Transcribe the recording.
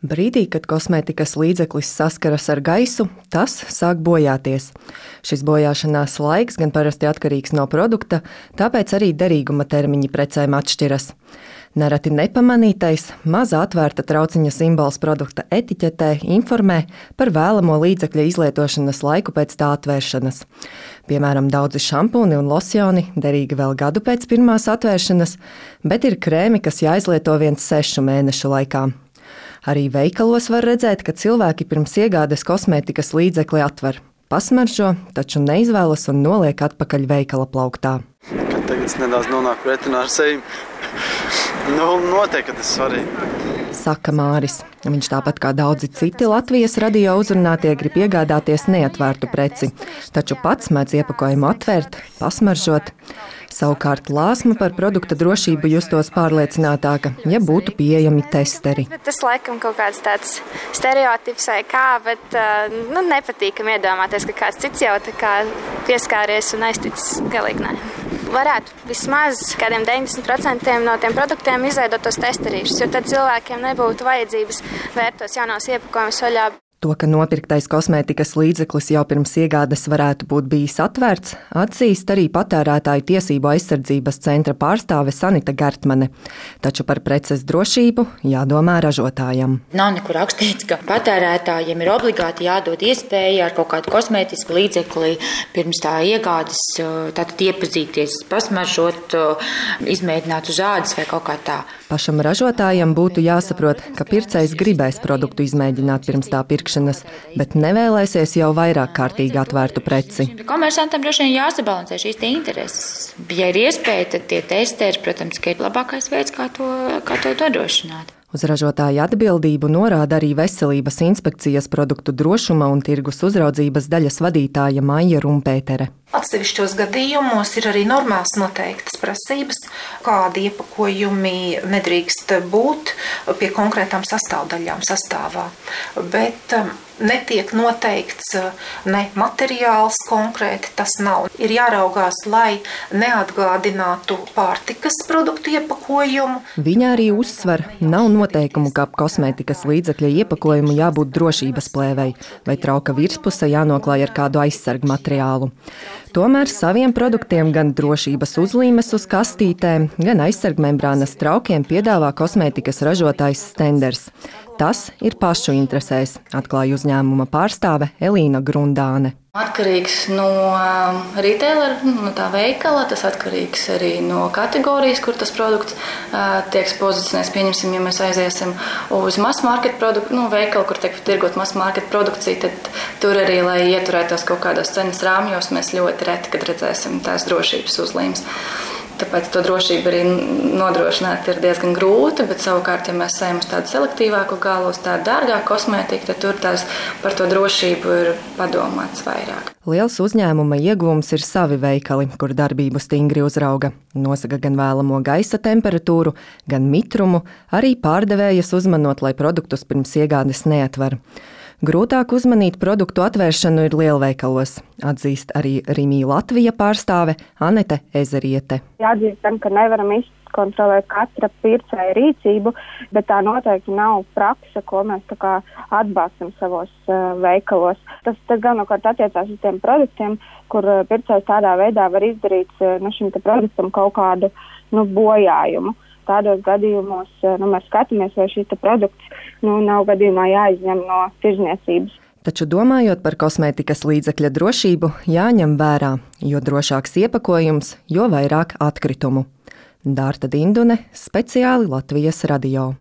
Brīdī, kad kosmētikas līdzeklis saskaras ar gaisu, tas sāk bojāties. Šis bojāšanās laiks gan parasti atkarīgs no produkta, tāpēc arī derīguma termiņi precēm atšķiras. Nereti nepamanītais, maza atvērta trauciņa simbols produkta etiķetē informē par vēlamo līdzekļa izlietošanas laiku pēc tā atvēršanas. Piemēram, daudzi šampūni un losjoni derīgi vēl gadu pēc pirmās atvēršanas, bet ir krēmi, kas jāizlieto 6 mēnešu laikā. Arī veikalos var redzēt, ka cilvēki pirms iegādes kosmētikas līdzekli atver, pasmaržo, taču neizvēlas un noliek atpakaļ veikala plauktā. Kad tagad es nedaudz nonāku pretinā ar seju, noteikti, ka tas svarīgi. Saka Māris. Viņš tāpat kā daudzi citi Latvijas radio uzrunātie grib iegādāties neatvērtu preci, taču pats mēdz iepakojumu atvērt, pasmaržot. Savukārt lāsma par produkta drošību justos pārliecinātāka, ja būtu pieejami testeri. Tas laikam kaut kāds tāds stereotips vai kā, bet nepatīkam iedomāties, ka kāds cits jau tā kā pieskāries un aizticis galīgi nē. Varētu vismaz kādiem 90% no tiem produktiem izveidot tos testerīšus, jo tad cilvēkiem nebūtu vajadzības vērt tos jaunos iepakojumus vaļā. To, ka nopirktais kosmētikas līdzeklis jau pirms iegādes varētu būt bijis atvērts, atzīst arī Patērētāju tiesību aizsardzības centra pārstāve Sanita Gertmane. Taču par preces drošību jādomā ražotājam. Nav nekur rakstīts, ka patērētājiem ir obligāti jādod iespēja ar kaut kādu kosmētisku līdzekli pirms tā iegādes tātad iepazīties, pasmaržot, izmēģināt uz ādas vai kaut kā tā. Pašam ražotājam būtu jāsaprot, ka pircējs gribēs produktu izmēģināt pirms tā pirkšanas, bet nevēlēsies jau vairāk kārtīgi atvērtu preci. Komersantam droši vien jāsabalansē šīs intereses. Ja ir iespēja, tad tie testeri, protams, ka ir labākais veids, kā to nodrošināt. Uz ražotāja atbildību norāda arī Veselības inspekcijas produktu drošuma un tirgus uzraudzības daļas vadītāja Maija Rumpētere. Atsevišķos gadījumos ir arī normāls noteiktas prasības, kādi iepakojumi nedrīkst būt pie konkrētām sastāvdaļām sastāvā. Bet netiek noteikts ne materiāls konkrēti, tas nav. Ir jāraugās, lai neatgādinātu pārtikas produktu iepakojumu. Viņa arī uzsver, nav noteikumu, ka ap kosmētikas līdzekļa iepakojumu jābūt drošības plēvei vai trauka virspuse jānoklāj ar kādu aizsargu materiālu. Tomēr saviem produktiem gan drošības uzlīmes uz kastītēm, gan aizsargmembrānas traukiem piedāvā kosmētikas ražotājs Stenders. Tas ir pašu interesēs, atklāja uzņēmuma pārstāve Elīna Grundāne. Atkarīgs no retailera, no tā veikala, tas atkarīgs arī no kategorijas, kur tas produkts tiek pozicionēts. Pieņemsim, ja mēs aiziesim uz mass market produktu, veikalu, kur tiek tirgot mass market produkciju, tad tur arī, lai ieturētos kaut kādos cenas rāmjos, mēs ļoti reti, kad redzēsim tās drošības uzlīmes. Tāpēc to drošību arī nodrošināt ir diezgan grūti, bet savukārt, ja mēs ejam uz tādu selektīvāku galu, uz tādu dārgāku kosmētiku, tad tur par to drošību ir padomāts vairāk. Liels uzņēmuma iegūms ir savi veikali, kur darbību stingri uzrauga. Nosaka gan vēlamo gaisa temperatūru, gan mitrumu, arī pārdevējas uzmanot, lai produktus pirms iegādes neatver. Grūtāk uzmanīt produktu atvēršanu ir lielveikalos, atzīst arī Rimī Latvija pārstāve Anete Ezeriete. Jāatzīstam, ka nevaram izkontrolēt katra pircēja rīcību, bet tā noteikti nav prakse, ko mēs tā kā atbalstam savos veikalos. Tas galvenokārt attiecās uz tiem produktiem, kur pircējs tādā veidā var izdarīt šim te produktam kaut kādu bojājumu. Tādos gadījumos mēs skatāmies, vai šis produkts nav gadījumā jāizņem no tirdzniecības. Taču domājot par kosmētikas līdzekļa drošību, jāņem vērā, jo drošāks iepakojums, jo vairāk atkritumu. Dārta Dindune, speciāli Latvijas radio.